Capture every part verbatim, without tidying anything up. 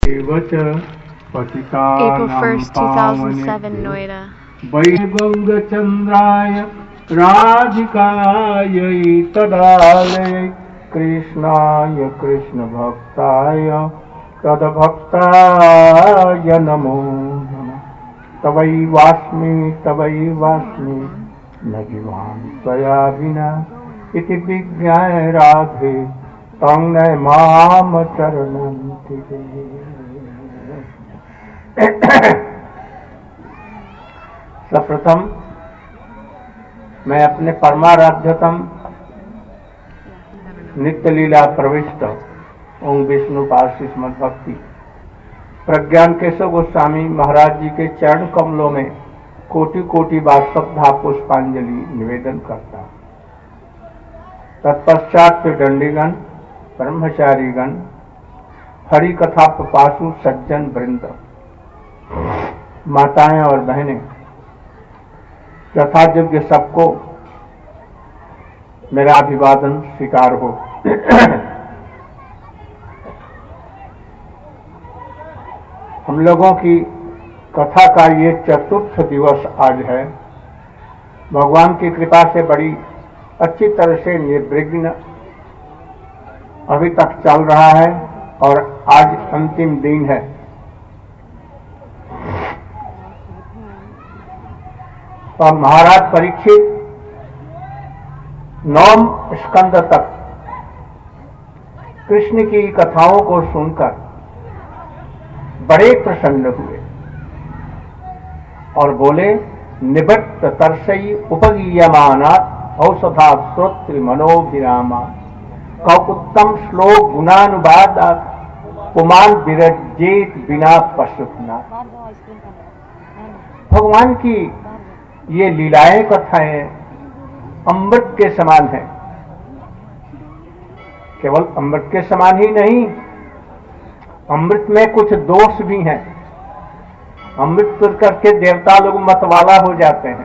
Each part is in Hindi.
April first, two thousand seven, Noida. वैगंगचंद्राय राधिकाय तदालय कृष्णाय कृष्ण भक्ताय तदभक्ताय नमो नमः। तवै वास्मि तवै वास्मि न जीवामि त्वया विना इति विज्ञाय राधे तं न माम चरणं तिरे। सर्वप्रथम मैं अपने परमाराध्यतम नित्य लीला प्रविष्ट ओम विष्णु पार्षद श्रीमद् भक्ति प्रज्ञान केशव गोस्वामी महाराज जी के चरण कमलों में कोटि कोटि बार श्रद्धा पुष्पांजलि निवेदन करता। तत्पश्चात दंडीगण, ब्रह्मचारीगण, हरि कथा प्रपासु सज्जन वृंद, माताएं और बहनें, यथायोग्य सबको मेरा अभिवादन स्वीकार हो। हम लोगों की कथा का ये चतुर्थ दिवस आज है। भगवान की कृपा से बड़ी अच्छी तरह से निर्विघ्न अभी तक चल रहा है और आज अंतिम दिन है। तो महाराज परीक्षित नौम स्कंद तक कृष्ण की कथाओं को सुनकर बड़े प्रसन्न हुए और बोले, निवृत्त तरसई उपगीयमानात् औषधा श्रोत्र मनोभिरामा कौकुत्तम श्लोक गुणानुवादात् पुमान विरजेत बिना पशुना। भगवान की ये लीलाएं कथाएं अमृत के समान है। केवल अमृत के समान ही नहीं, अमृत में कुछ दोष भी हैं। अमृत पी करके देवता लोग मतवाला हो जाते हैं।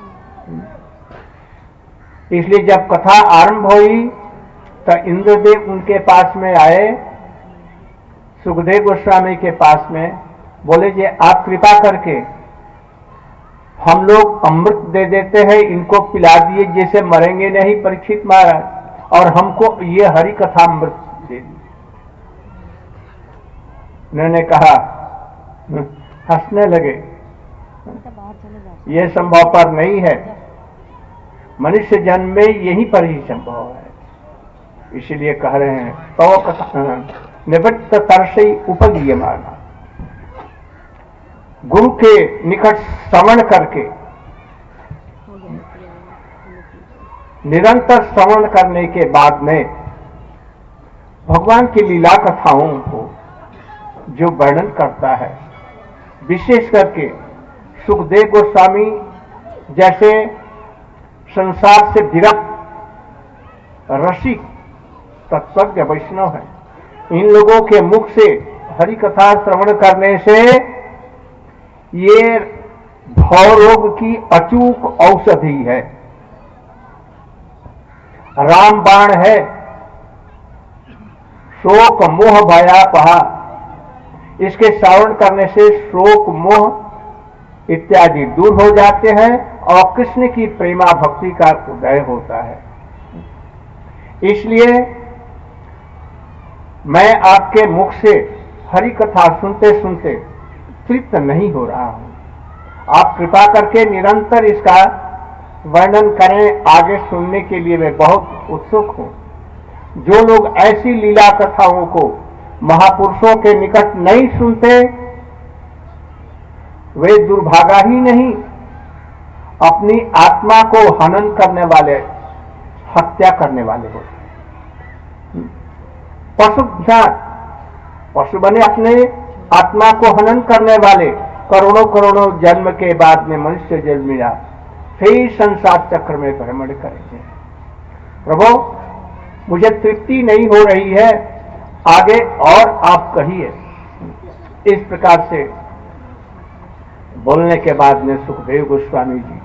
इसलिए जब कथा आरंभ हुई तो इंद्रदेव उनके पास में आए, सुखदेव गोस्वामी के पास में, बोले जी आप कृपा करके हम लोग अमृत दे देते हैं, इनको पिला दिए, जैसे मरेंगे नहीं परीक्षित महाराज, और हमको ये हरि कथा अमृत दे दी। उन्होंने कहा, हंसने लगे, यह संभव पर नहीं है, मनुष्य जन्म में यहीं पर ही संभव है। इसीलिए कह रहे हैं तो कथा निवृत्त तरसई उपगीयमाना, गुरु के निकट श्रवण करके, निरंतर श्रवण करने के बाद में भगवान की लीला कथाओं को जो वर्णन करता है, विशेष करके सुखदेव गोस्वामी जैसे संसार से विरक्त रसिक तत्वज्ञ वैष्णव है, इन लोगों के मुख से हरि कथा श्रवण करने से ये भवरोग की अचूक औषधि है, रामबाण है। शोक मोह भयापहा, इसके श्रवण करने से शोक मोह इत्यादि दूर हो जाते हैं और कृष्ण की प्रेमा भक्ति का उदय होता है। इसलिए मैं आपके मुख से हरि कथा सुनते सुनते तृप्त नहीं हो रहा हूं। आप कृपा करके निरंतर इसका वर्णन करें, आगे सुनने के लिए मैं बहुत उत्सुक हूं। जो लोग ऐसी लीला कथाओं को महापुरुषों के निकट नहीं सुनते, वे दुर्भागा ही नहीं, अपनी आत्मा को हनन करने वाले, हत्या करने वाले होते। पशु पशु बने अपने आत्मा को हनन करने वाले, करोड़ों करोड़ों जन्म के बाद में मनुष्य जन्म मिला, फिर संसार चक्र में भ्रमण करेंगे। प्रभु मुझे तृप्ति नहीं हो रही है, आगे और आप कहिए। इस प्रकार से बोलने के बाद में सुखदेव गोस्वामी जी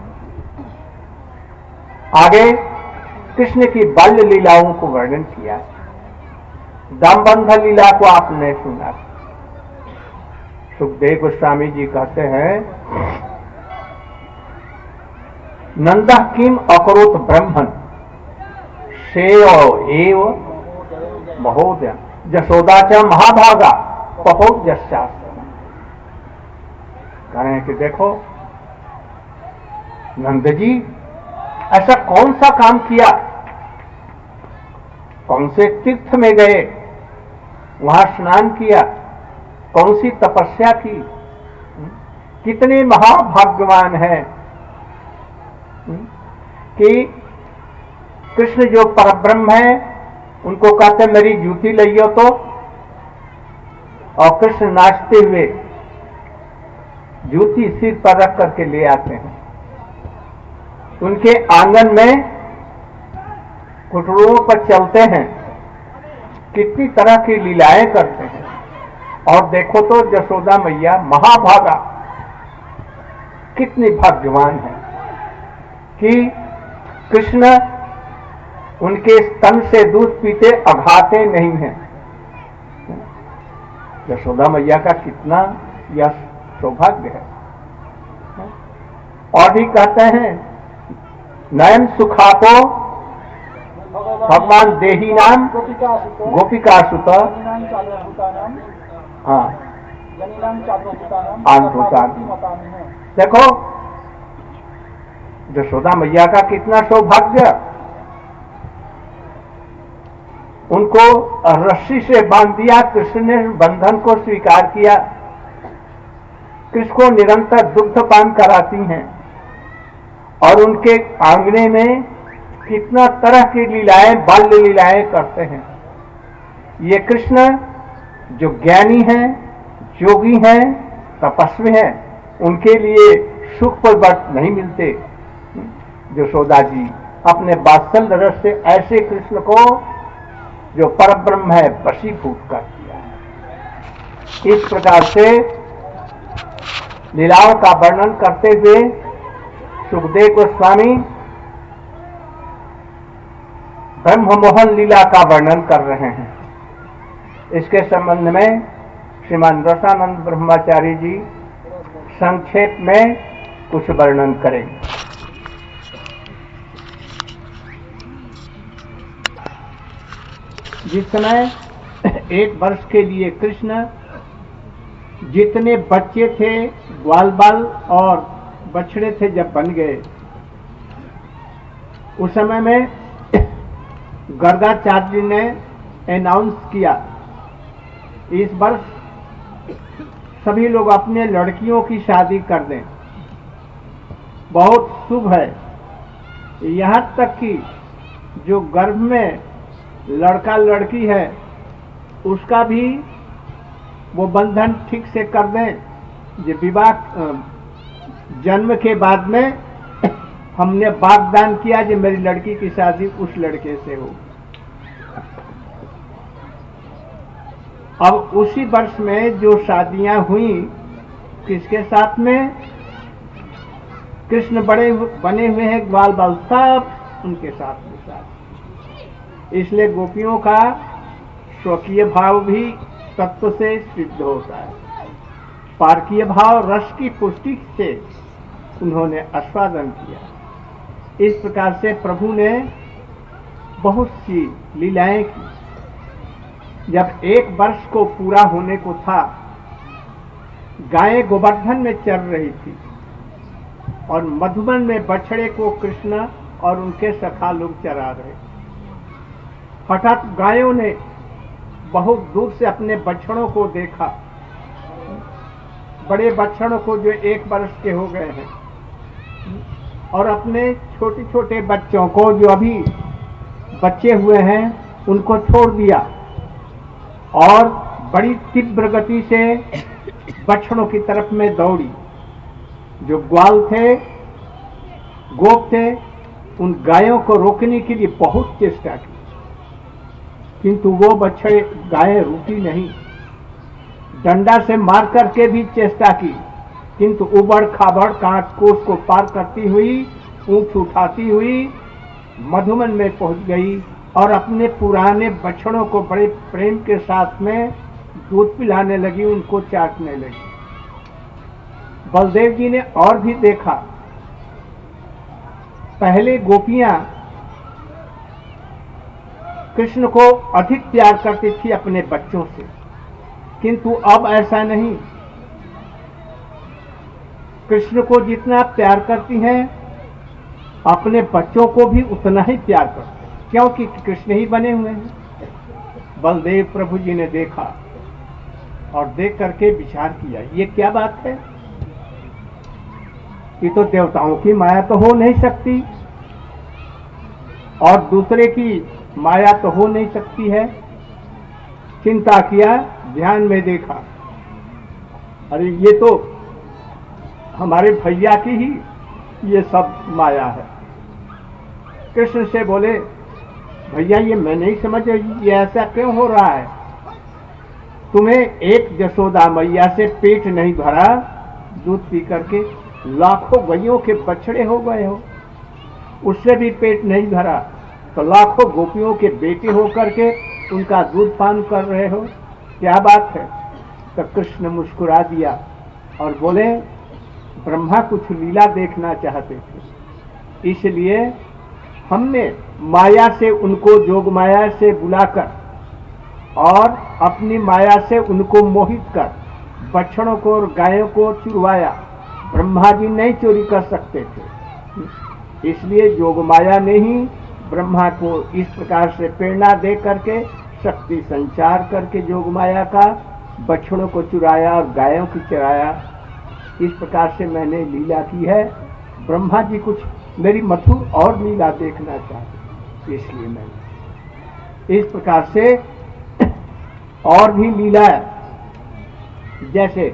आगे कृष्ण की बाल्य लीलाओं को वर्णन किया। दामबंध लीला को आपने सुना, सुखदेव गोस्वामी जी कहते हैं, नंदा किम अकरोत ब्रह्मन शेय एव महोदय जशोदा च महाभागा पपोत जशास्त्र। कह रहे हैं कि देखो नंद जी ऐसा कौन सा काम किया, कौन से तीर्थ में गए, वहां स्नान किया, कौन सी तपस्या की, कितने महाभाग्यवान हैं कि कृष्ण जो परब्रह्म है उनको कहते मेरी जूती लियो तो, और कृष्ण नाचते हुए जूती सिर पर रख करके ले आते हैं। उनके आंगन में कुटुरों पर चलते हैं, कितनी तरह की लीलाएं करते हैं। और देखो तो जशोदा मैया महाभागा कितनी भाग्यवान है कि कृष्ण उनके स्तन से दूध पीते अघाते नहीं हैं। यशोदा मैया का कितना यह सौभाग्य है। और भी कहते हैं, नयन सुखापो भगवान देही नाम गोपिका सुत हाँ देखो यशोदा मैया का कितना सौभाग्य, उनको रस्सी से बांध दिया, कृष्ण ने बंधन को स्वीकार किया, कृष्ण को निरंतर दुग्ध पान कराती हैं और उनके आंगने में कितना तरह की लीलाएं बाल्य लीलाएं करते हैं। ये कृष्ण जो ज्ञानी हैं, योगी हैं, तपस्वी हैं, उनके लिए सुख पर वक्त नहीं मिलते। यशोदा जी अपने वात्सल्य रस से ऐसे कृष्ण को जो परब्रह्म है वशीभूत कर दिया है। इस प्रकार से लीलाओं का वर्णन करते हुए सुखदेव गोस्वामी ब्रह्म मोहन लीला का वर्णन कर रहे हैं। इसके संबंध में श्रीमान रसानंद ब्रह्मचारी जी संक्षेप में कुछ वर्णन करेंगे। जिस समय एक वर्ष के लिए कृष्ण जितने बच्चे थे, ग्वाल बाल और बछड़े थे, जब बन गए, उस समय में गर्गाचार्य ने अनाउंस किया, इस वर्ष सभी लोग अपने लड़कियों की शादी कर दें, बहुत शुभ है। यहाँ तक कि जो गर्भ में लड़का लड़की है उसका भी वो बंधन ठीक से कर दें। जो विवाह जन्म के बाद में हमने वाग्दान किया कि मेरी लड़की की शादी उस लड़के से हो। अब उसी वर्ष में जो शादियां हुई, किसके साथ में? कृष्ण बड़े बने हुए हैं, ग्वाल बाल सब उनके साथ में साथ। इसलिए गोपियों का स्वकीय भाव भी तत्व से सिद्ध होता है। पारकीय भाव रस की पुष्टि से उन्होंने आस्वादन किया। इस प्रकार से प्रभु ने बहुत सी लीलाएं की। जब एक वर्ष को पूरा होने को था, गायें गोवर्धन में चर रही थी और मधुबन में बछड़े को कृष्ण और उनके सखा लोग चरा रहे। हठात गायों ने बहुत दूर से अपने बछड़ों को देखा, बड़े बछड़ों को जो एक वर्ष के हो गए हैं, और अपने छोटे छोटे बच्चों को जो अभी बच्चे हुए हैं उनको छोड़ दिया और बड़ी तीव्र गति से बछड़ों की तरफ में दौड़ी। जो ग्वाल थे, गोप थे, उन गायों को रोकने के लिए बहुत चेष्टा की, किंतु वो बछड़े गायें रुकी नहीं। डंडा से मार करके भी चेष्टा की, किंतु उबड़ खाबड़ कांट कोस को पार करती हुई, ऊंच उठाती हुई मधुबन में पहुंच गई और अपने पुराने बछड़ों को बड़े प्रेम के साथ में दूध पिलाने लगी, उनको चाटने लगी। बलदेव जी ने और भी देखा, पहले गोपियां कृष्ण को अधिक प्यार करती थी अपने बच्चों से, किंतु अब ऐसा नहीं। कृष्ण को जितना प्यार करती हैं अपने बच्चों को भी उतना ही प्यार करते हैं, क्योंकि कृष्ण ही बने हुए हैं। बलदेव प्रभु जी ने देखा और देख करके विचार किया, ये क्या बात है, ये तो देवताओं की माया तो हो नहीं सकती और दूसरे की माया तो हो नहीं सकती है। चिंता किया, ध्यान में देखा, अरे ये तो हमारे भैया की ही ये सब माया है। कृष्ण से बोले, भैया ये मैं नहीं समझ, ये ऐसा क्यों हो रहा है, तुम्हें एक यशोदा मैया से पेट नहीं भरा, दूध पी करके लाखों गैयों के बछड़े हो गए हो, उससे भी पेट नहीं भरा, तो लाखों गोपियों के बेटे हो करके उनका दूध पान कर रहे हो, क्या बात है। तो कृष्ण मुस्कुरा दिया और बोले, ब्रह्मा कुछ लीला देखना चाहते थे, इसलिए हमने माया से उनको जोग माया से बुलाकर और अपनी माया से उनको मोहित कर बछड़ों को और गायों को चुरवाया। ब्रह्मा जी नहीं चोरी कर सकते थे, इसलिए जोग माया ने ही ब्रह्मा को इस प्रकार से प्रेरणा दे करके शक्ति संचार करके जोग माया का बछड़ों को चुराया और गायों की चराया। इस प्रकार से मैंने लीला की है। ब्रह्मा जी कुछ मेरी मधुर और लीला देखना चाहते, इसलिए मैंने इस प्रकार से और भी लीला, जैसे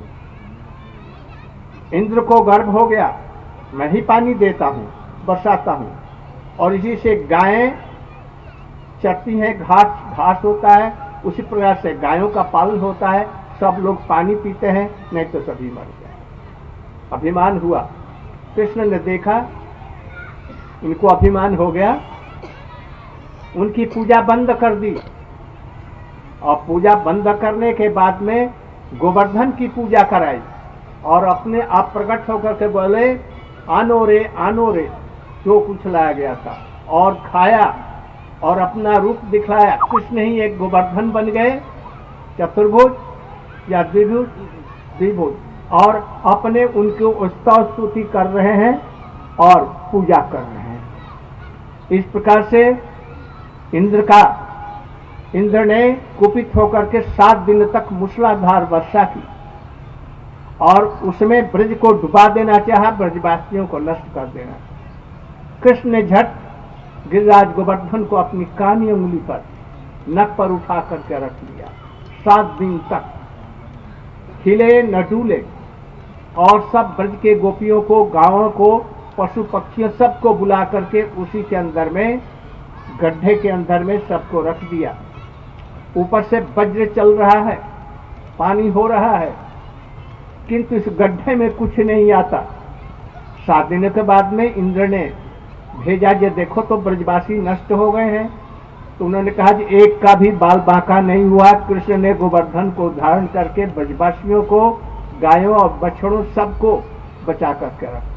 इंद्र को गर्भ हो गया, मैं ही पानी देता हूं, बरसाता हूं, और इसी से गायें चरती हैं, घास घास होता है, उसी प्रकार से गायों का पालन होता है, सब लोग पानी पीते हैं, नहीं तो सभी मर जाए। अभिमान हुआ, कृष्ण ने देखा इनको अभिमान हो गया, उनकी पूजा बंद कर दी, और पूजा बंद करने के बाद में गोवर्धन की पूजा कराई और अपने आप प्रकट होकर के बोले, आनो रे आनो रे, जो कुछ लाया गया था, और खाया और अपना रूप दिखलाया। कृष्ण ही एक गोवर्धन बन गए, चतुर्भुज या द्विभुज द्विभुज, और अपने उनको स्तव स्तुति कर रहे हैं और पूजा कर रहे हैं। इस प्रकार से इंद्र का इंद्र ने कुपित होकर के सात दिन तक मूसलाधार वर्षा की और उसमें ब्रज को डुबा देना चाहा, ब्रजवासियों को नष्ट कर देना। कृष्ण ने झट गिरिराज गोवर्धन को अपनी कानी उंगली पर नक पर उठा करके रख लिया। सात दिन तक हिले न डूले, और सब ब्रज के गोपियों को, गांवों को, पशु पक्षियों सबको बुला करके उसी के अंदर में, गड्ढे के अंदर में सबको रख दिया। ऊपर से वज्र चल रहा है, पानी हो रहा है, किंतु इस गड्ढे में कुछ नहीं आता। सात दिनों के बाद में इंद्र ने भेजा, ये देखो तो ब्रजवासी नष्ट हो गए हैं। तो उन्होंने कहा कि एक का भी बाल बांका नहीं हुआ। कृष्ण ने गोवर्धन को धारण करके ब्रजवासियों को, गायों और बछड़ों सबको बचा करके रखा।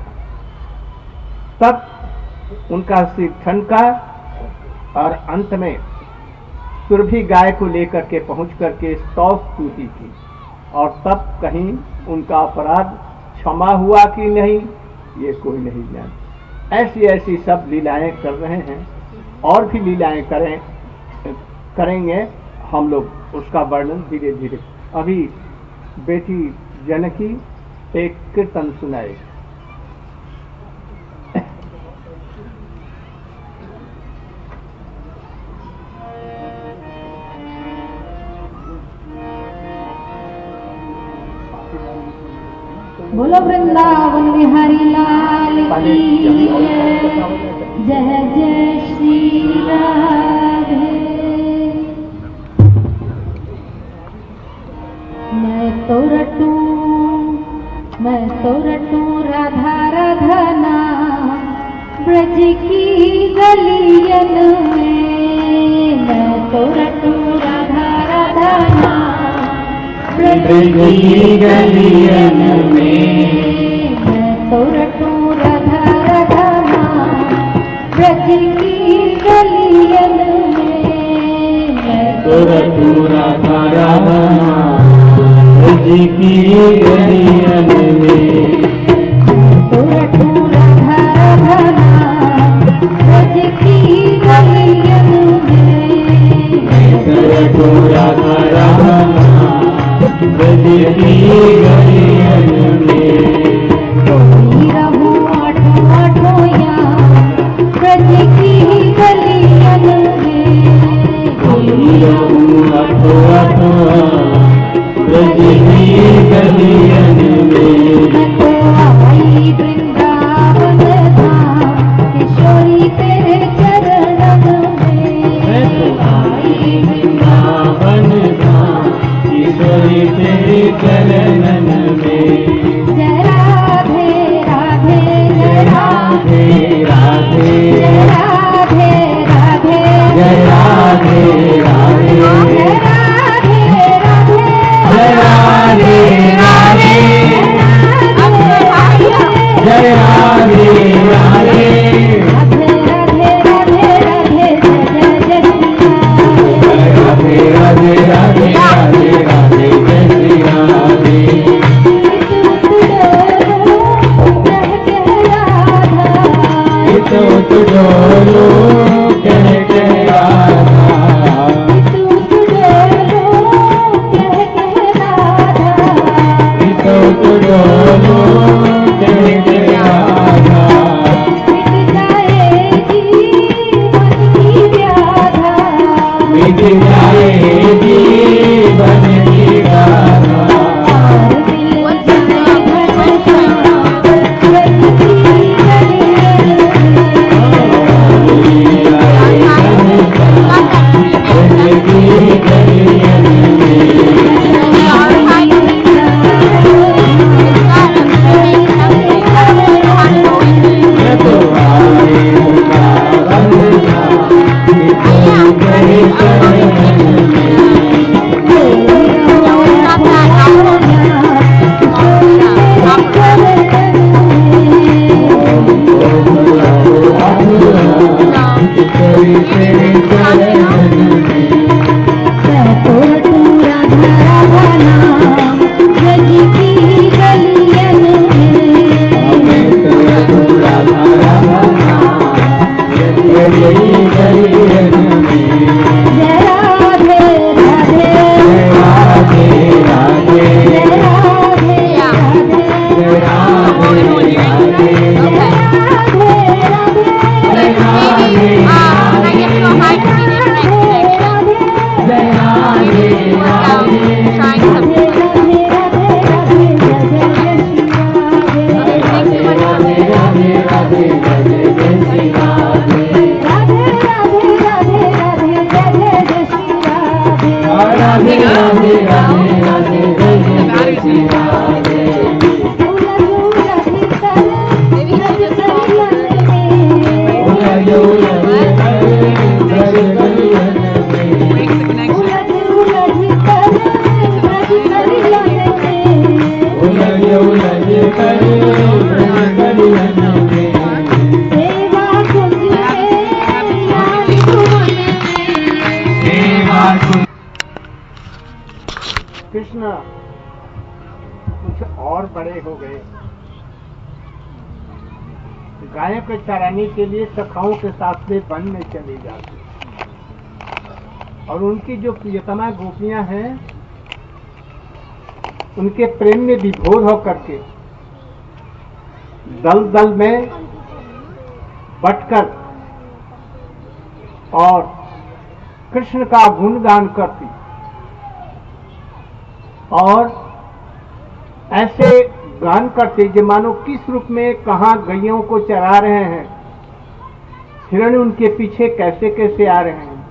तब उनका सिर ठनका और अंत में सुरभि गाय को लेकर के पहुंच करके स्तव स्तुति की, और तब कहीं उनका अपराध क्षमा हुआ कि नहीं, ये कोई नहीं जानता। ऐसी ऐसी सब लीलाएं कर रहे हैं, और भी लीलाएं करें करेंगे हम लोग, उसका वर्णन धीरे धीरे। अभी बेटी जनकी एक कीर्तन सुनाए। बोलो वृंदावन बिहारी लाल की जय, जय जय श्री राधे। मैं तो रटू मैं तो रटू राधा राधा नाम ब्रज की गलियन में। मैं तो रटू राधा राधा नाम ब्रज की गलियन में, मैं तो रटूं राधा राधा नाम ब्रज की गलियन में, मैं तो रटूं राधा राधा नाम ब्रज की गलियन में, तो रटूं राधा राधा नाम ब्रज की गलियन में, मैं रटूं राधा राधा नाम ब्रज की गलियन में, कोई रहूं आठों आठों याम ब्रज की गलियन में, कोई रहूं आठों आठों ब्रज की गलियन में, मैं तो आई वृंदावन धाम किशोरी तेरे चरणन में, मैं तो आई वृंदावन धाम किशोरी तेरे चरणन में, जय राधे राधे जय राधे राधे जय राधे राधे जय राधे राधे जय राधे राधे जय राधे राधे राधे राधे राधे राधे राधे जय श्री राधे, तो तुझो कह कह राधा, तो तुझो कह कह राधा, तो तुझो कह कह राधा, मिट जाएगी मन की व्याधा, मिट जाएगी मन की व्याधा, कृष्ण कुछ और बड़े हो गए, गायों को चराने के लिए सखाओं के साथ में वन में चले जाते, और उनकी जो प्रियतमा गोपियां हैं उनके प्रेम में विभोर होकर के दल दल में बटकर और कृष्ण का गुणगान करती, और ऐसे गान करते जो मानो किस रूप में कहां गैयों को चरा रहे हैं, हिरण उनके पीछे कैसे कैसे आ रहे हैं,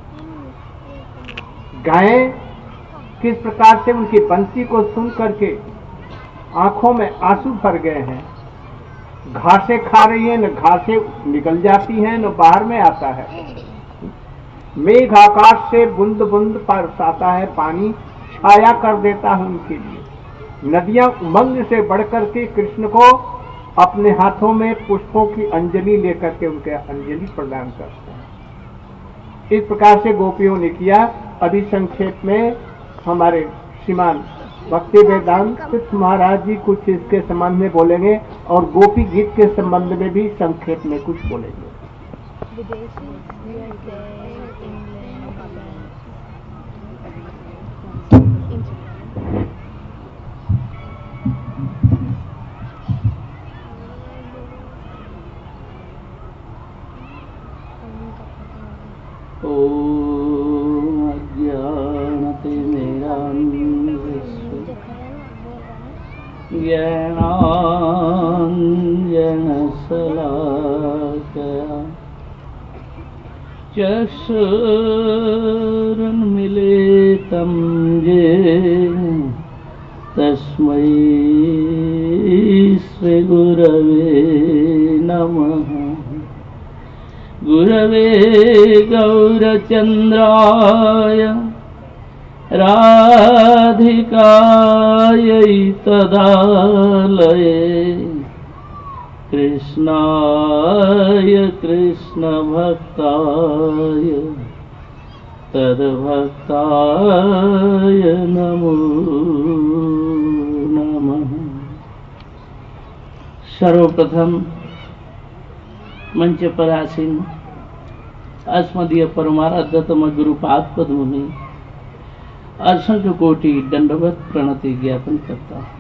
गायें किस प्रकार से उनकी बंसी को सुन करके आंखों में आंसू भर गए हैं, घासें खा रही हैं, न घासें निकल जाती हैं न बाहर में आता है, मेघ आकाश से बूंद बूंद बरसाता है पानी, छाया कर देता है उनके लिए। नदियां उमंग से बढ़कर के कृष्ण को अपने हाथों में पुष्पों की अंजलि लेकर के उनके अंजलि प्रदान करते हैं। इस प्रकार से गोपियों ने किया। अभी संक्षेप में हमारे श्रीमान भक्ति वेदांत तीर्थ महाराज जी कुछ इसके संबंध में बोलेंगे और गोपी गीत के संबंध में भी संक्षेप में कुछ बोलेंगे। चक्षुरुन्मीलितं येन तस्मै श्रीगुरवे नमः। गुरवे गौरचन्द्राय राधिकायै तदालये कृष्णाय कृष्णभक्ताय तद्भक्ताय नमो नमः। सर्वप्रथम मंच पर आसीन अस्मदीय परमाराध्यतम गुरुपाद पद्म में असंख्य कोटि दंडवत प्रणति ज्ञापन करता हूँ।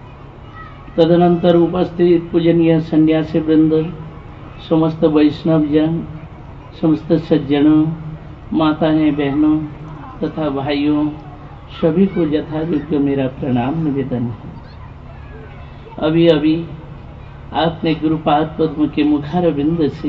तदनंतर उपस्थित पूजनीय सन्यासी वृंद, समस्त वैष्णव जन, समस्त सज्जनों, माताएं, बहनों तथा भाइयों, सभी को यथायोग्य मेरा प्रणाम निवेदन है। अभी अभी आपने गुरुपाद पद्म के मुखारविंद से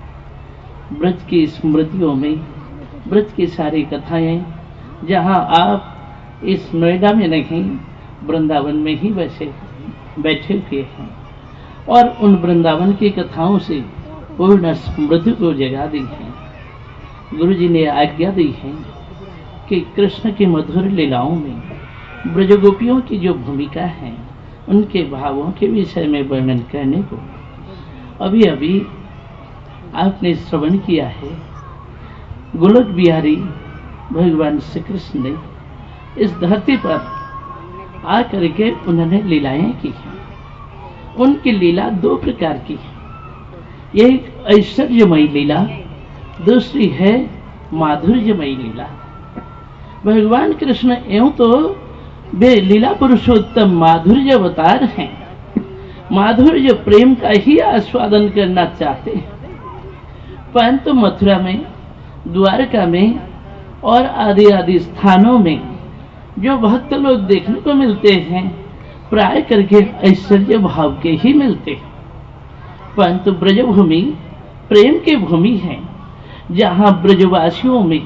ब्रज की स्मृतियों में ब्रज की सारी कथाएं, जहां आप इस नोएडा में नहीं वृंदावन में ही वैसे बैठे हुए हैं और उन वृंदावन की कथाओं से पूर्ण स्मृति को जगा दी है। गुरु जी ने आज्ञा दी है कि कृष्ण की मधुर लीलाओं में ब्रजगोपियों की जो भूमिका है उनके भावों के विषय में वर्णन करने को अभी अभी आपने श्रवण किया है। गोलोक बिहारी भगवान श्री कृष्ण ने इस धरती पर आकर के उन्होंने लीलाएं की हैं। उनकी लीला दो प्रकार की है, एक ऐश्वर्यमयी लीला, दूसरी है माधुर्यमयी लीला। भगवान कृष्ण एवं तो वे लीला पुरुषोत्तम माधुर्य अवतार हैं, माधुर्य प्रेम का ही आस्वादन करना चाहते हैं, परंतु मथुरा में, द्वारका में और आदि आदि स्थानों में जो भक्त लोग देखने को मिलते हैं प्राय करके ऐश्वर्य भाव के ही मिलते हैं। परंतु ब्रजभूमि प्रेम की भूमि है, जहां ब्रजवासियों में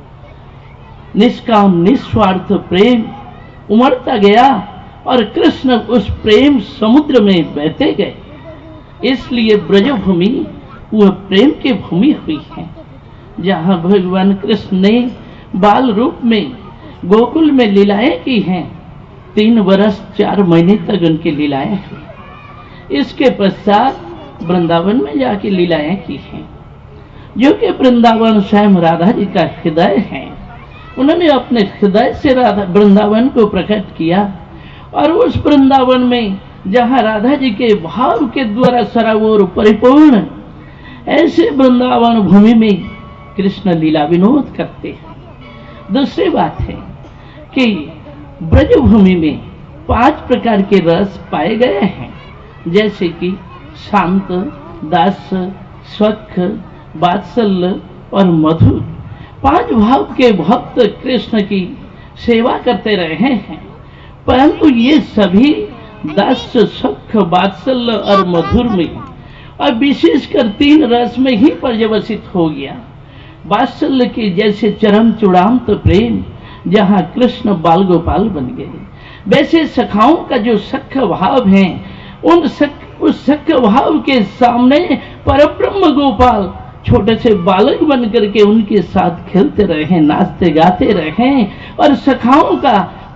निष्काम निस्वार्थ प्रेम उमड़ता गया और कृष्ण उस प्रेम समुद्र में बहते गए। इसलिए ब्रजभूमि वह प्रेम की भूमि हुई है, जहां भगवान कृष्ण ने बाल रूप में गोकुल में लीलाएं की हैं। तीन वर्ष चार महीने तक उनकी लीलाएं हुई। इसके पश्चात वृंदावन में जाके लीलाएं की हैं, जो कि वृंदावन स्वयं राधा जी का हृदय है। उन्होंने अपने हृदय से राधा वृंदावन को प्रकट किया और उस वृंदावन में जहां राधा जी के भाव के द्वारा सरावोर परिपूर्ण, ऐसे वृंदावन भूमि में कृष्ण लीला विनोद करते हैं। दूसरी बात है कि ब्रजभूमि में पांच प्रकार के रस पाए गए हैं, जैसे कि शांत, दास, स्वच्छ, वात्सल्य और मधुर। पांच भाव के भक्त कृष्ण की सेवा करते रहे हैं, परंतु ये सभी दास, स्वच्छ, वात्सल्य और मधुर में और विशेषकर तीन रस में ही पर्यवसित हो गया। वात्सल्य के जैसे चरम चूड़ांत प्रेम, जहां कृष्ण बाल गोपाल बन गए, वैसे सखाओं का जो सख्य भाव है, उन सख, उस सख्य भाव के सामने परब्रह्म गोपाल छोटे से बालक बन करके उनके साथ खेलते रहे, नाचते गाते रहे और सखाओं का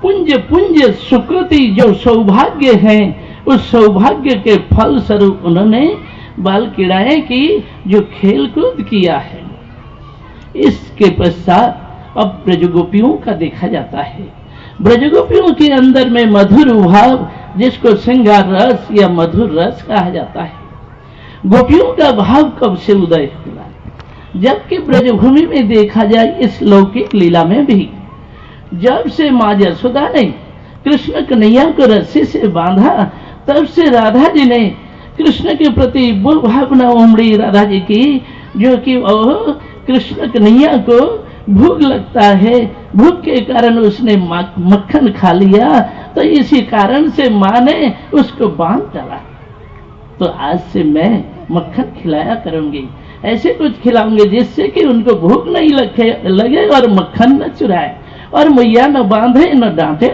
पुंज पुंज सुकृति जो सौभाग्य है, उस सौभाग्य के फल स्वरूप उन्होंने बाल क्रीड़ाएं की, जो खेल कूद किया है। इसके पश्चात अब ब्रजगोपियों का देखा जाता है। ब्रजगोपियों के अंदर में मधुर भाव, जिसको श्रृंगार रस या मधुर रस कहा जाता है। गोपियों का भाव कब से उदय हुआ? जबकि ब्रजभूमि में देखा जाए, इस लौकिक लीला में भी जब से मां यशोदा ने कृष्ण कन्हैया को रस्सी से बांधा, तब से राधा जी ने कृष्ण के प्रति वो भावना उमड़ी राधा जी की, जो कि वो कृष्ण कन्हैया को भूख लगता है, भूख के कारण उसने मक्खन खा लिया, तो इसी कारण से मां ने उसको बांध डाला। तो आज से मैं मक्खन खिलाया करूंगी, ऐसे कुछ खिलाऊंगे जिससे कि उनको भूख नहीं लगे, लगे और मक्खन न चुराए, और मैया न बांधे न डांटे।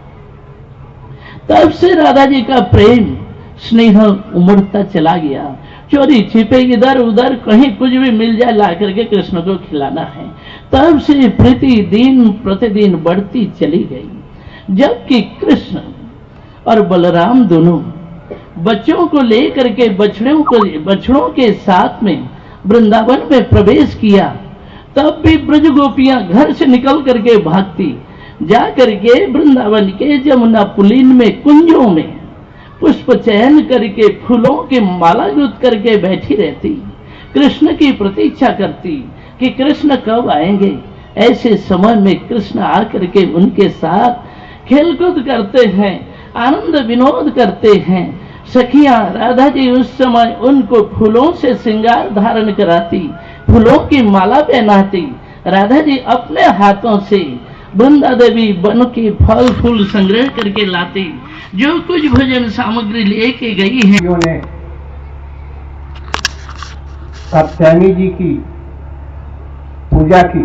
तब से राधा जी का प्रेम स्नेह उमड़ता चला गया। चोरी छिपे इधर उधर कहीं कुछ भी मिल जाए, ला करके कृष्ण को खिलाना है। तब से प्रीति दिन प्रतिदिन बढ़ती चली गई। जबकि कृष्ण और बलराम दोनों बच्चों को लेकर के बछड़ों को बछड़ों के साथ में वृंदावन में प्रवेश किया, तब भी ब्रज गोपियां घर से निकल करके भागती, जा करके वृंदावन के जमुना पुलिन में कुंजों में पुष्प चयन करके फूलों की माला गुथ करके बैठी रहती, कृष्ण की प्रतीक्षा करती कि कृष्ण कब आएंगे। ऐसे समय में कृष्ण आकर के उनके साथ खेलकूद करते हैं, आनंद विनोद करते हैं। सखियां राधा जी उस समय उनको फूलों से श्रृंगार धारण कराती, फूलों की माला पहनाती। राधा जी अपने हाथों से वृंदा देवी बन के फल फूल संग्रह करके लाती, जो कुछ भोजन सामग्री लेके गई है। ने कात्यायनी जी की पूजा की,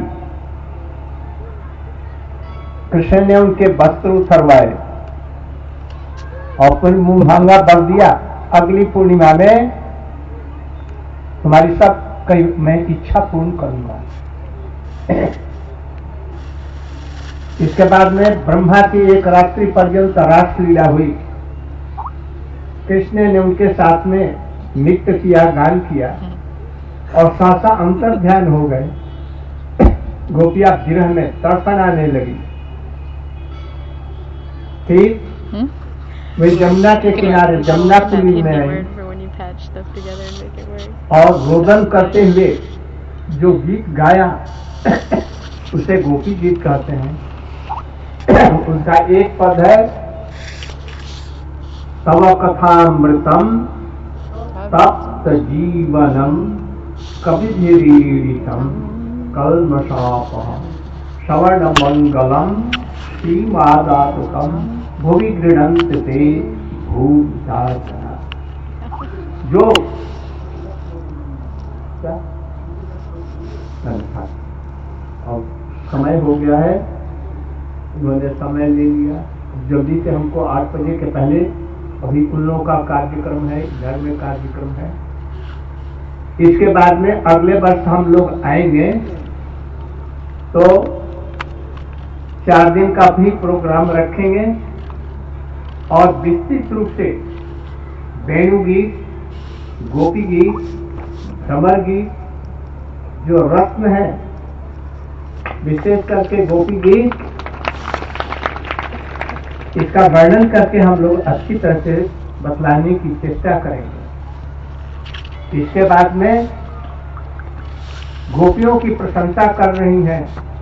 कृष्ण ने उनके वस्त्र उतरवाए और फिर मुंह भांगा भर दिया। अगली पूर्णिमा में तुम्हारी सब कई मैं इच्छा पूर्ण करूंगा। इसके बाद में ब्रह्मा की एक रात्रि पर्यंत रासलीला हुई। कृष्ण ने उनके साथ में नृत्य किया, गान किया और सासा अंतर ध्यान हो गए। गोपियां विरह में तड़पन आने लगी। ठीक वे जमुना के किनारे जमुना पुली में आई और रोदन करते हुए जो गीत गाया उसे गोपी गीत कहते हैं। उनका एक पद है, तव कथामृतम तप्त जीवनम कविभिरीडितम कल्मषापहं श्रवण मंगलम श्रीमादातुकम भुवि गृह्णन्त ते भूमिता। जो और समय हो गया है, उन्होंने समय ले लिया। जल्दी से हमको आठ बजे के पहले, अभी उन लोगों का कार्यक्रम है, घर में कार्यक्रम है। इसके बाद में अगले वर्ष हम लोग आएंगे तो चार दिन का भी प्रोग्राम रखेंगे और विस्तृत रूप से वेणु गीत, गोपी गीत, भ्रमर गीत, जो रत्न है, विशेष करके गोपी गीत, इसका वर्णन करके हम लोग अच्छी तरह से बतलाने की चेष्टा करेंगे। इसके बाद में गोपियों की प्रशंसा कर रही हैं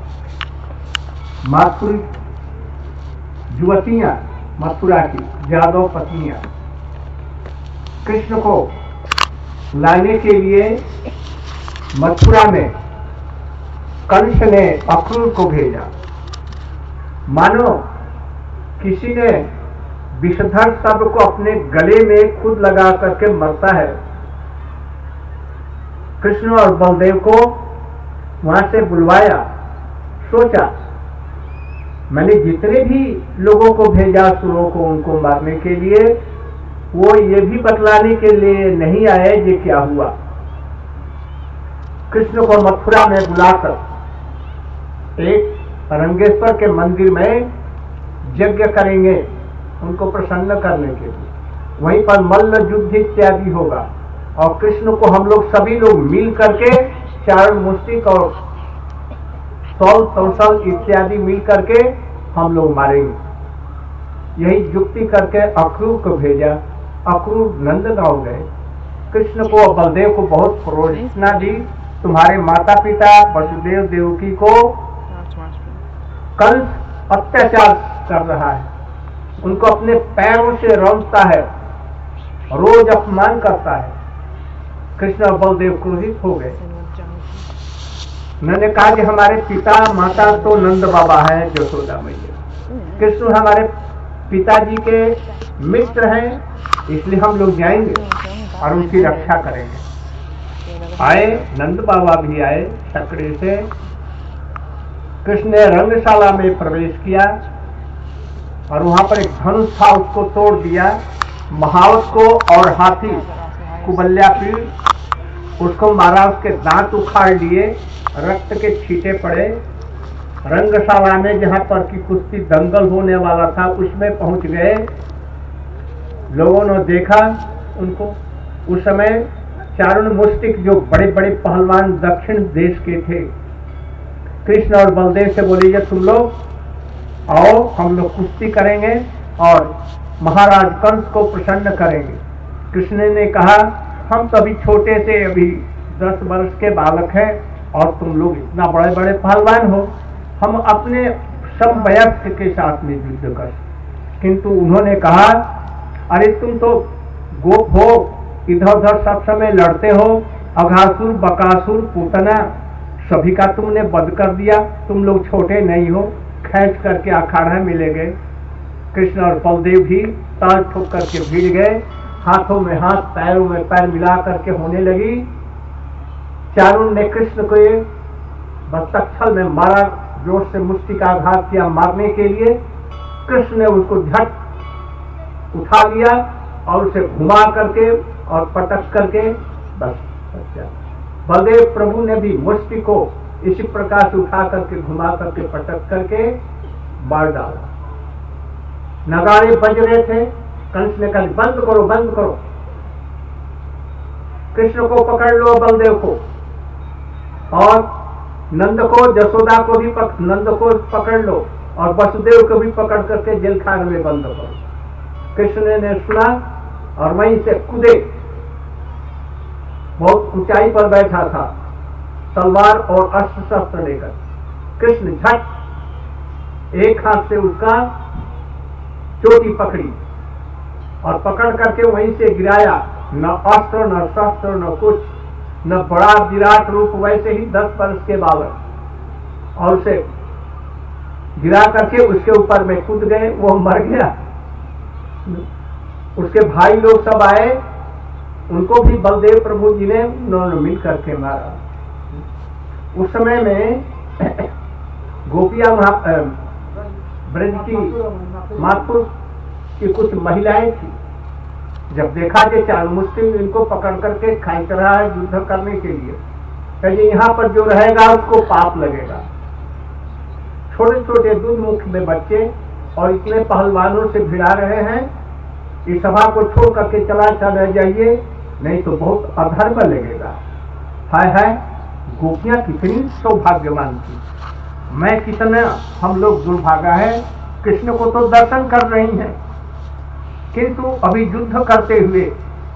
माथुर युवतियां, मथुरा की जादव पत्नियां। कृष्ण को लाने के लिए मथुरा में कंस ने अक्रूर को भेजा। मानो किसी ने विषधर सर्प को अपने गले में खुद लगा करके मरता है। कृष्ण और बलदेव को वहां से बुलवाया। सोचा मैंने जितने भी लोगों को भेजा सुरों को उनको मारने के लिए, वो ये भी बतलाने के लिए नहीं आए ये क्या हुआ। कृष्ण को मथुरा में बुलाकर एक रंगेश्वर के मंदिर में यज्ञ करेंगे उनको प्रसन्न करने के लिए। वहीं पर मल्ल युद्ध इत्यादि होगा और कृष्ण को हम लोग सभी लोग मिल करके चारण मुष्टिक और सौल कौशल इत्यादि मिल करके हम लोग मारेंगे। यही युक्ति करके अक्रूर को भेजा। अक्रूर नंदगांव गए, कृष्ण को और बलदेव को बहुत प्रोत्साहन दी। तुम्हारे माता पिता वसुदेव देवकी को कंस अत्याचार कर रहा है, उनको अपने पैरों से रौंदता है, रोज अपमान करता है। कृष्ण और बलदेव क्रोधित हो गए। उन्होंने कहा कि हमारे पिता माता तो नंद बाबा हैं, यशोदा मैया, कृष्ण हमारे पिताजी के मित्र हैं, इसलिए हम लोग जाएंगे और उनकी रक्षा करेंगे। आए, नंद बाबा भी आए छकड़े से। कृष्ण ने रंगशाला में प्रवेश किया और वहां पर एक धनुष था, उसको तोड़ दिया। महावत को और हाथी कुबल्या पीड़, उसको मारा, उसके दांत उखाड़ लिए, रक्त के छींटे पड़े। रंगशाला में जहां पर की कुश्ती दंगल होने वाला था उसमें पहुंच गए। लोगों ने देखा उनको। उस समय चारण मुष्टिक जो बड़े बड़े पहलवान दक्षिण देश के थे, कृष्ण और बलदेव से बोले, ये तुम लोग आओ, हम लोग कुश्ती करेंगे और महाराज कंस को प्रसन्न करेंगे। कृष्ण ने कहा, हम तो अभी छोटे से, अभी दस वर्ष के बालक हैं और तुम लोग इतना बड़े बड़े पहलवान हो, हम अपने सब वयस्क के साथ में युद्ध कर। किंतु उन्होंने कहा, अरे तुम तो गोप हो, इधर उधर सब समय लड़ते हो, अघासुर बकासुर पूतना सभी का तुमने वध कर दिया, तुम लोग छोटे नहीं हो। खींच करके अखाड़ा में ले गए। कृष्ण और बलदेव भी ताल ठोक करके भिड़ गए, हाथों में हाथ पैरों में पैर मिला करके होने लगी। चारुण ने कृष्ण को बस्तक्षल में मारा, जोर से मुष्टि का आघात किया मारने के लिए। कृष्ण ने उसको झट उठा लिया और उसे घुमा करके और पटक करके बस बच। बलदेव प्रभु ने भी मुष्टि को इसी प्रकार से उठा करके घुमा करके पटक करके मार डाला। नगाड़े बज रहे थे। कंस ने कहा, बंद करो बंद करो, कृष्ण को पकड़ लो, बलदेव को और नंद को, जसोदा को भी पक, नंद को पकड़ लो और वसुदेव को भी पकड़ करके जेल खाने में बंद करो। कृष्ण ने सुना और वहीं से कूदे। बहुत ऊंचाई पर बैठा था, तलवार और अस्त्र शस्त्र लेकर। कृष्ण झट एक हाथ से उसका चोटी पकड़ी और पकड़ करके वहीं से गिराया। न अस्त्र न शस्त्र न कुछ, न बड़ा विराट रूप, वैसे ही दस वर्ष के बालक, और उसे गिरा करके उसके ऊपर में कूद गए। वो मर गया। उसके भाई लोग सब आए, उनको भी बलदेव प्रभु जी ने उन्होंने मिल करके मारा। उस समय में गोपिया ब्रज की मातुर की कुछ महिलाएं थी। जब देखा कि चार मुस्लिम इनको पकड़ करके खींच रहा है युद्ध करने के लिए, कहिए यहाँ पर जो रहेगा उसको पाप लगेगा। छोटे छोटे दूध मुख में बच्चे और इतने पहलवानों से भिड़ा रहे हैं, इस सभा को छोड़ करके चला चला जाइए, नहीं तो बहुत अधर्म लगेगा। हाय हाय, गोपियां कितनी सौभाग्यवान थी, मैं कितना हम लोग दुर्भागा है। कृष्ण को तो दर्शन कर रही हैं, किंतु अभी युद्ध करते हुए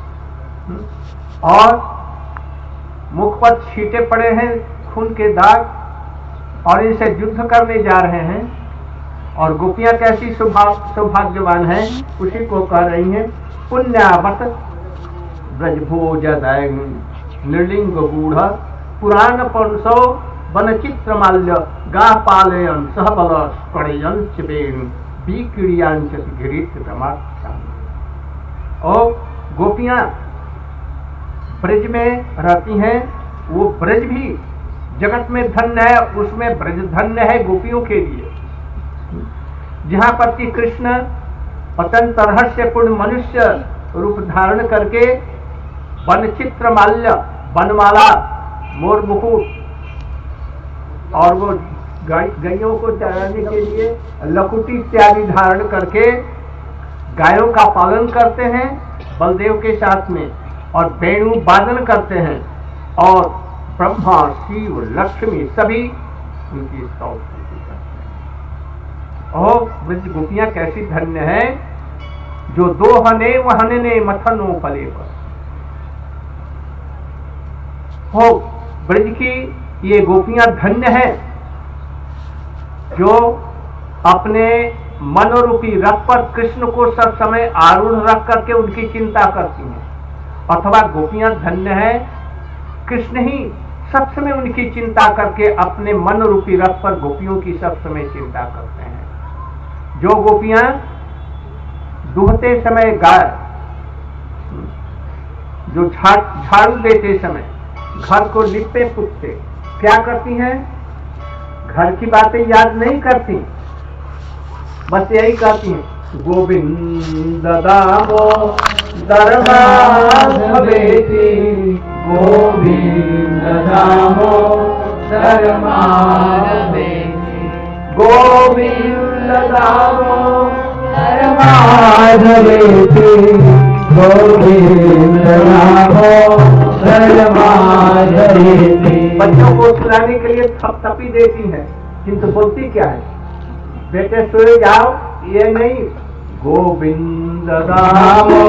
और मुख पर छींटे पड़े हैं खून के दाग और इनसे युद्ध करने जा रहे हैं। और गोपियां कैसी सौभाग्यवान हैं, उसी को कह रही हैं। पुण्यावत ब्रजभोज निर्लिंग गूढ़ पुराण पंसो वन चित्र माल्य गा पालयन सहबल पड़यन चिबेन बीक्रियांच गिरित रमाख्यान। और गोपियां ब्रज में रहती हैं, वो ब्रज भी जगत में धन्य है, उसमें ब्रज धन्य है गोपियों के लिए। जहां पर कि कृष्ण अत्यंत रहस्यपूर्ण मनुष्य रूप धारण करके वन चित्र माल्य, वनमाला, मोर मुकुट और वो गायों को चराने के लिए लकुटी इत्यादि धारण करके गायों का पालन करते हैं बलदेव के साथ में, और वेणु वादन करते हैं, और ब्रह्मा शिव लक्ष्मी सभी उनकी स्तुति करते हैं। और ब्रज गोपियां कैसी धन्य है जो दो हने वहने मथनो पले पर हो। ब्रज की ये गोपियां धन्य है जो अपने मनोरूपी रथ पर कृष्ण को सब समय आरूढ़ रख करके उनकी चिंता करती हैं, अथवा गोपियां धन्य है कृष्ण ही सब समय उनकी चिंता करके अपने मनोरूपी रथ पर गोपियों की सब समय चिंता करते हैं। जो गोपियां दुहते समय गाय जो झाड़ू देते समय घर को लिपते पुतते क्या करती हैं? घर की बातें याद नहीं करती, बस यही कहती हैं गोविंद दामो दरमाधवेति, गोविंद दामो दरमाधवेति, गोविंद दामो दरमाधवेति, गोविंद दामो दरमाधवेति। बच्चों को सुलाने के लिए थपथपी देती है, किंतु बोलती क्या है? बेटे सोए जाओ, ये नहीं, गोविंद दामो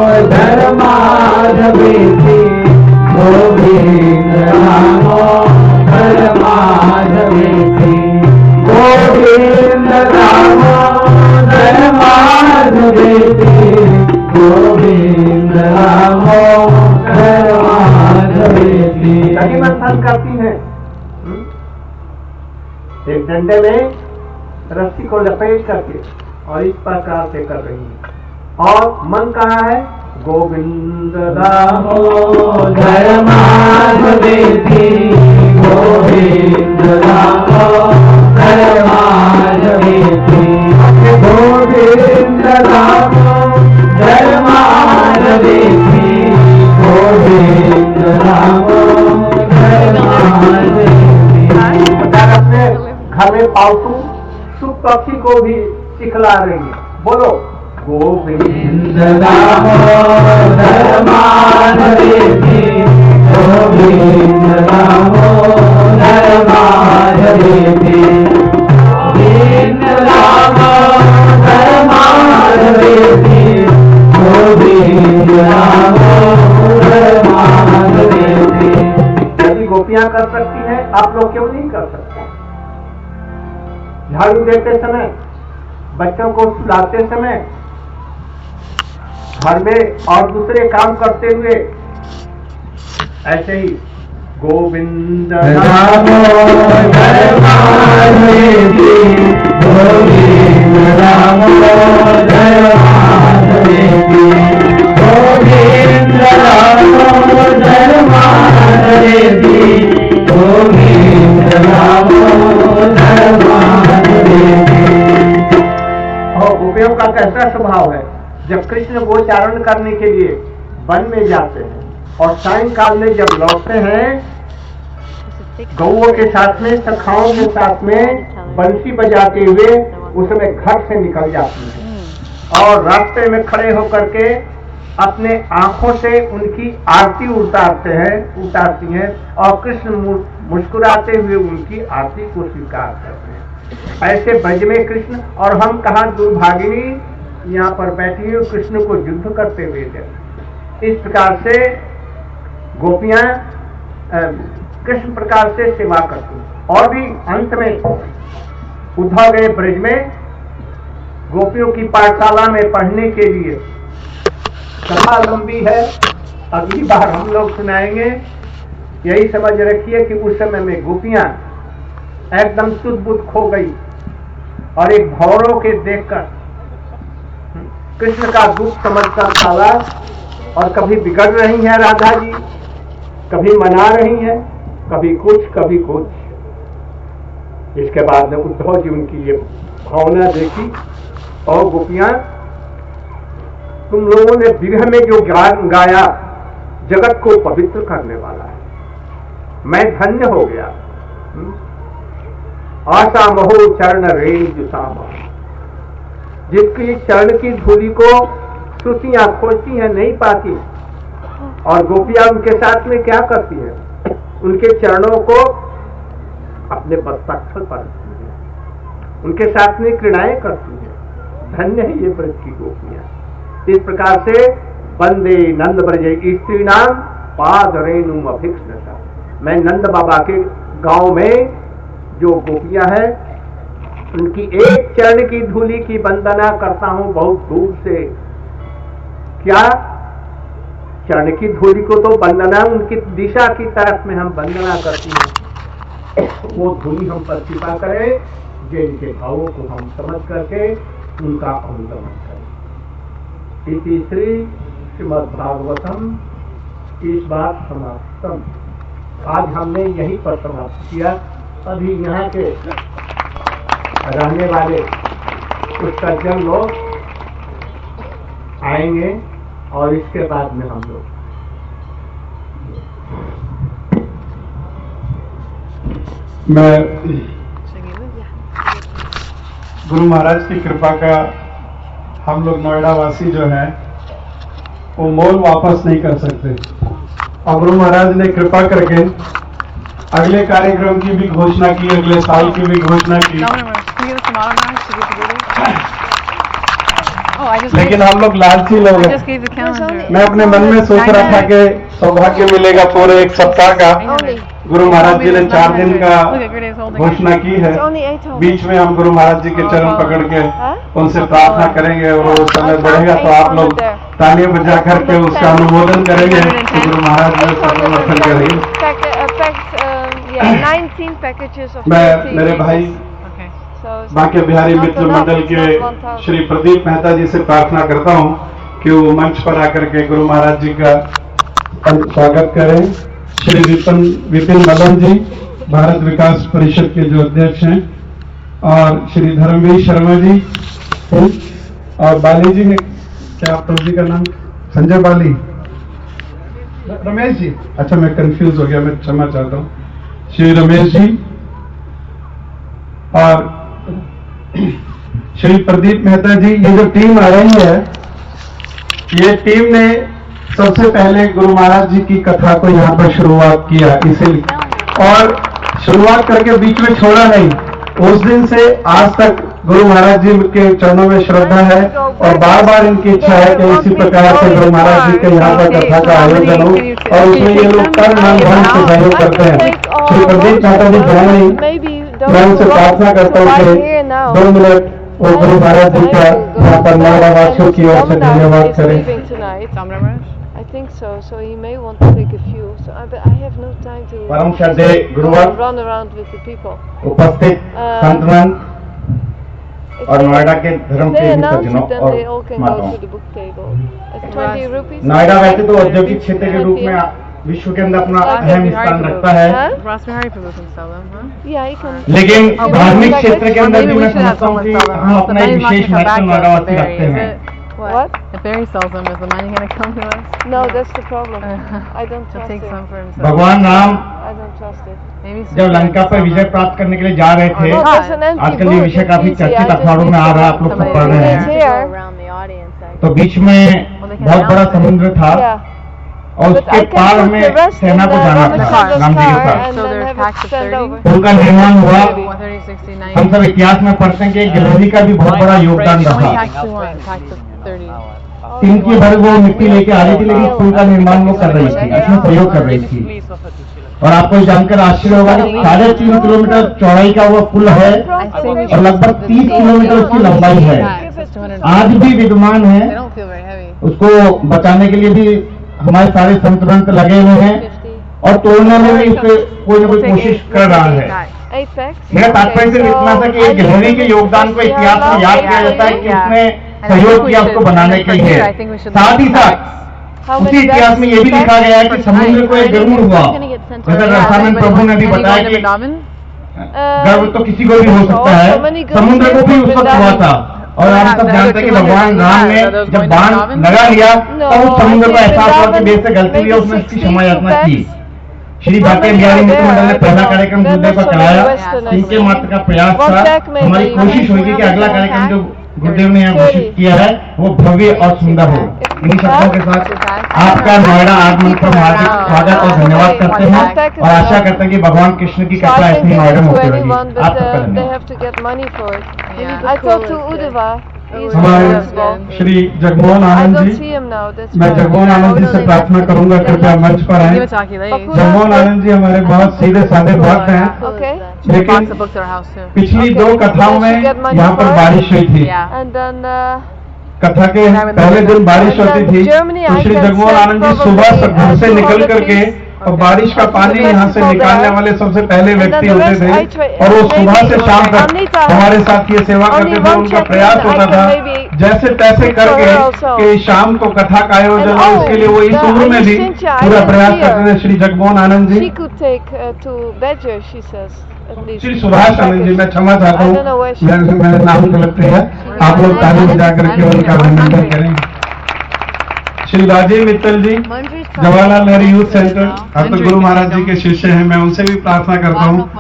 दरमाधवेति, गोविंद दामो दरमाधवेति, गोविंद दामो दरमाधवेति, गोविंद दामो दरमाधवेति। सही मंथन करती हैं। एक डंडे में रस्सी को लपेट करके और इस प्रकार से कर रही है, और मन कहाँ है? गोविंद दामो दरमाधवेति, गोविंद दामो दरमाधवेति, गोविंद दामो दरमाधवेति, गोविंद दामो दरमाधवेति। अपने घर में पालतू सुख पक्षी को भी सिखला रही है। बोलो गोविंद दामो दरमाधवेति, गोविंद दामो दरमाधवेति, गोविंद दामो दरमाधवेति, गोविंद दामो दरमाधवेति। यदि गोपियां कर सकती हैं, आप लोग क्यों नहीं कर सकते? झाड़ू देते समय, बच्चों को सुलाते समय, घर में और दूसरे काम करते हुए ऐसे ही गोविंद दामो दरमाधवेति, गोविंद दामो दरमाधवेति, गोविंद दामो दरमाधवेति, गोविंद दामो दरमाधवेति। और गोपियों का कैसा स्वभाव है? जब कृष्ण गोचारण करने के लिए वन में जाते हैं और सायंकाल में जब लौटते हैं, गौओं के साथ में, सखाओं के साथ में बंसी बजाते हुए उसमें घर से निकल जाती हैं, और रास्ते में खड़े होकर के अपने आंखों से उनकी आरती उतारते हैं उतारती हैं और कृष्ण मुस्कुराते हुए उनकी आरती को स्वीकार करते हैं। ऐसे ब्रज में कृष्ण, और हम कहाँ दुर्भागिनी यहाँ पर बैठी हुई कृष्ण को युद्ध करते हुए देखते। इस प्रकार से गोपियां कृष्ण प्रकार से सेवा करती हैं। और भी अंत में उद्धव गए ब्रज में गोपियों की पाठशाला में पढ़ने के लिए। कथा लंबी है, अगली बार हम लोग सुनाएंगे। यही समझ रखिए कि उस समय में गोपियां एकदम सुध बुध खो गई और एक भौरों के देखकर कृष्ण का दुख समझकर साला, और कभी बिगड़ रही है राधा जी, कभी मना रही है, कभी कुछ कभी कुछ। इसके बाद में उद्धव जी उनकी ये भावना देखी, और गोपियां, तुम लोगों ने विरह में जो गान गाया जगत को पवित्र करने वाला है, मैं धन्य हो गया। आशा महो चरण रेणु सामा, जिसकी चरण की धूलि को श्रुतियां खोजती हैं नहीं पाती, और गोपियां उनके साथ में क्या करती है, उनके चरणों को अपने बस्ताक्षर पर रखती है, उनके साथ में क्रीड़ाएं करती है। धन्य है ये ब्रज की गोपियां। इस प्रकार से वंदे नंद ब्रज स्त्री नाम पाद रेणु अभिक्षता, मैं नंद बाबा के गांव में जो गोपियां हैं उनकी एक चरण की धूलि की वंदना करता हूं बहुत दूर से। क्या चरण की धूलि को तो वंदना उनकी दिशा की तरफ में हम वंदना करते हैं, वो धूलि हम पर कृपा करें, जिनके भावों को हम समझ करके उनका अनुगमन करें। इति श्री श्रीमद् भागवतम इस बार समाप्तम। आज हमने यहीं पर समाप्त किया। अभी यहाँ के रहने वाले कुछ सज्जन लोग आएंगे और इसके बाद में हम लोग मैं गुरु महाराज की कृपा का हम लोग नोएडा वासी जो हैं वो मोल वापस नहीं कर सकते, और गुरु महाराज ने कृपा करके अगले कार्यक्रम की भी घोषणा की, अगले साल की भी घोषणा की। लेकिन हम लोग लालची लोग हैं। मैं अपने मन में सोच रहा था कि सौभाग्य मिलेगा पूरे एक सप्ताह का। गुरु महाराज जी ने चार दिन का घोषणा की है। बीच में हम गुरु महाराज जी के चरण पकड़ के उनसे प्रार्थना करेंगे, और वो समय बढ़ेगा तो आप लोग तालियां बजा करके उसका अनुमोदन करेंगे कि गुरु महाराज ने समर्थन करेंगे। मैं मेरे भाई बांके बिहारी मित्र मंडल के श्री प्रदीप मेहता जी से प्रार्थना करता हूं कि वो मंच पर आकर के गुरु महाराज जी का स्वागत करें। श्री विपिन विपिन मदन जी भारत विकास परिषद के जो अध्यक्ष हैं, और श्री धर्मवीर शर्मा जी, और बाली जी ने क्या आप जी का नाम, संजय बाली, रमेश जी, अच्छा मैं कंफ्यूज हो गया, मैं क्षमा चाहता हूं, श्री रमेश जी और श्री प्रदीप मेहता जी। ये जो टीम आ रही है, ये टीम ने सबसे पहले गुरु महाराज जी की कथा को यहाँ पर शुरुआत किया, इसीलिए, और शुरुआत करके बीच में छोड़ा नहीं। उस दिन से आज तक गुरु महाराज जी के चरणों में श्रद्धा है, और बार बार इनकी इच्छा है कि इसी प्रकार से गुरु महाराज जी के यहाँ पर कथा का आयोजन हो, और उसमें ये लोग तन मन धन से सहयोग करते हैं। श्री प्रदीप मेहता जी जाएंगे, मैं उनसे प्रार्थना करता हूँ कि दो मिनट वो गुरु महाराज जी का यहाँ पर नोएडा वासियों की ओर से धन्यवाद करें। I think so. So he may want to take a few. So I, but I have no time to परम श्रद्धेय गुरुवर, run around with the people. उपस्थित संतगण और नोएडा के धर्म के सज्जनों और माताओं, नोएडा वैसे तो औद्योगिक क्षेत्र के रूप में विश्व के अंदर अपना अहम स्थान रखता है, लेकिन धार्मिक क्षेत्र के अंदर भी मैं समझता हूँ कि हम अपना एक विशेष महत्व नोएडावासी रखते हैं। What? If Barry sells them, is the money going to come to us? No, that's the problem. I don't trust take it. some for himself. भगवान Ram I don't trust it. Maybe जब लंका पर विजय प्राप्त करने के लिए जा रहे थे, No, there's an empty आजकल ये booth. विषय It's काफी easy. चर्चित I just अखबारों में आ रहा है, आप लोग सब पढ़ रहे It's हैं। here. around the audience. तो बीच में बहुत बड़ा समुद्र था, Yeah. और But उसके I can पार put में the rest in सेना the को जाना था, Ramachandra's राम जी के car pass. and So then they're have packs it of sent thirty? over. पुल का निर्माण हुआ। thirty, sixty, ninety. हम सब इतिहास में पढ़ते हैं कि गिलहरी का भी बहुत बड़ा योगदान Only रहा। packs to one, packs of thirty. तिनकी भर वो मिट्टी लेके आ रही थी, लेकिन पुल का निर्माण वो कर रही थी, इसमें प्रयोग कर रही थी। और आपको जानकर आश्चर्य होगा कि साढ़े तीन किलोमीटर चौड़ाई का वो पुल है, और लगभग तीस किलोमीटर उसकी लंबाई है, आज भी विद्यमान है। They don't feel very heavy. उसको बचाने के लिए भी हमारे सारे संतुलन लगे हुए हैं, और तोड़ने में भी उसके कोई ना कोई कोशिश कर रहा है। Eight packs. मेरा तात्पर्य सिर्फ इतना था कि एक गिलहरी के योगदान को इतिहास में याद किया जाता है कि उसने सहयोग किया उसको बनाने के लिए। साथ ही साथ उसी इतिहास में ये भी लिखा गया है कि समुद्र को एक गरुड़ हुआ, जैसा रसानंद प्रभु ने भी बताया कि गर्व तो किसी को भी हो सकता है, समुद्र को भी उस वक्त हुआ था। और हम सब जानते हैं कि भगवान राम ने जब बाण लगा लिया तो उस समुद्र को एहसास हुआ कि देश से गलती हुई, उसने इसकी क्षमा याचना की। श्री भाटी बिहारी मित्र मंडल ने पहला कार्यक्रम गुरुदेव को कराया, इनके मात्र का प्रयास था। हमारी कोशिश होगी कि अगला कार्यक्रम जो गुरुदेव ने यहाँ घोषित किया है वो भव्य और सुंदर हो। इन्हीं शब्दों के साथ आपका नोएडा आगमन पर हार्दिक स्वागत और धन्यवाद करते हैं और आशा करते हैं कि भगवान कृष्ण की कृपा ऐसी नोएडा में होती रहेगी। आपका धन्यवाद। हमारे श्री जगमोहन आनंद जी, मैं जगमोहन आनंद जी से प्रार्थना करूंगा कृपया मंच पर आए। जगमोहन आनंद जी हमारे बहुत सीधे साधे भक्त हैं, लेकिन पिछली दो कथाओं में यहाँ पर बारिश हुई थी। कथा के पहले दिन बारिश होती थी तो श्री जगमोहन आनंद जी सुबह घर से निकल करके और बारिश का पानी यहाँ से निकालने वाले सबसे पहले व्यक्ति होते थे और वो सुबह से शाम तक हमारे साथ ये सेवा करते थे। उनका प्रयास होता था जैसे तैसे करके कि शाम को कथा का आयोजन हो, इसके लिए वो इस उम्र में भी पूरा प्रयास करते थे। श्री जगमोहन आनंद जी, श्री सुभाष आनंद जी, मैं क्षमा चाहता हूँ मेरा नाम गलत है, आप लोग ताली बजा करके उनका अभिनंदन करेंगे। श्री राजीव मित्तल जी, जवाहरलाल नेहरू यूथ सेंटर, अब तो गुरु महाराज जी के शिष्य हैं, मैं उनसे भी प्रार्थना करता हूँ